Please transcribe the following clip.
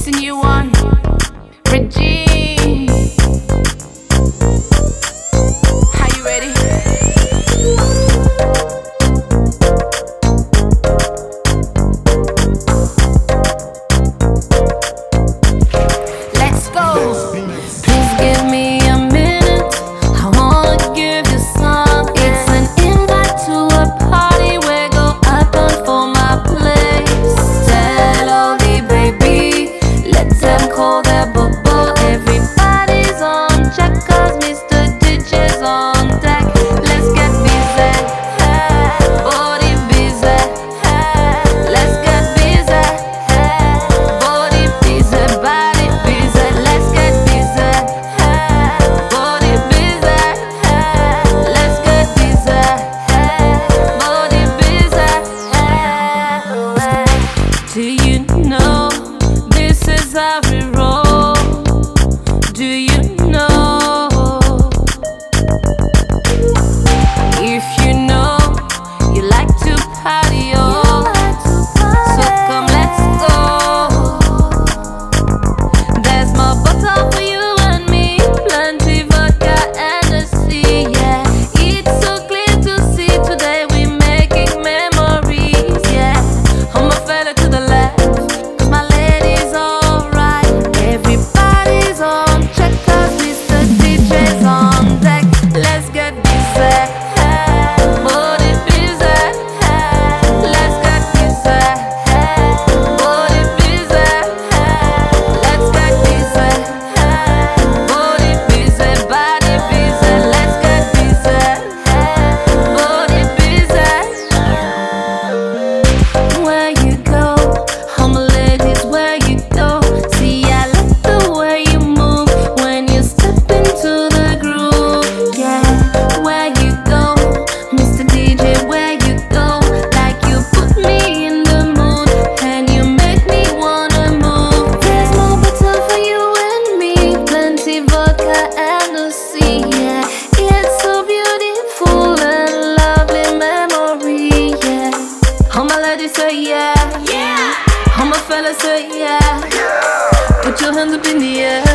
It's a new one, Regine. Are you ready? Let's go. Please give me a minute. I wanna give you some. It's an invite to a party where go up and for my place. Tell all the baby, let them call their bubble. Everybody's on check 'cause Mr. DJ's on deck. Let's get busy, body busy. Let's get busy, body busy, body busy. Let's get busy, body busy. Let's get busy, body busy. Do you know this is how we roll? Do you know? If you know, you like to party, oh, so come let's go. There's more bottle for you and me, plenty vodka and a sea, yeah. It's so clear to see today we're making memories, yeah. I'm a fella to the left, 'cause my lady's alright. Everybody's on check 'cause Mr. DJ's on deck. Let's get busy, body busy. Let's get busy, body busy. Let's get busy, body busy, body busy. Let's get busy, body busy. Where you go, all my ladies, where you go. See, I like the way you move when you step into the groove, yeah. Where you go, Mr. DJ, where you go. Like you put me in the mood and you make me wanna move. There's more bottle for you and me, plenty vodka and a sea, yeah. It's so beautiful and lovely memory, yeah. All my ladies say yeah, yeah. All my fellas say yeah. Put your hands up in the air.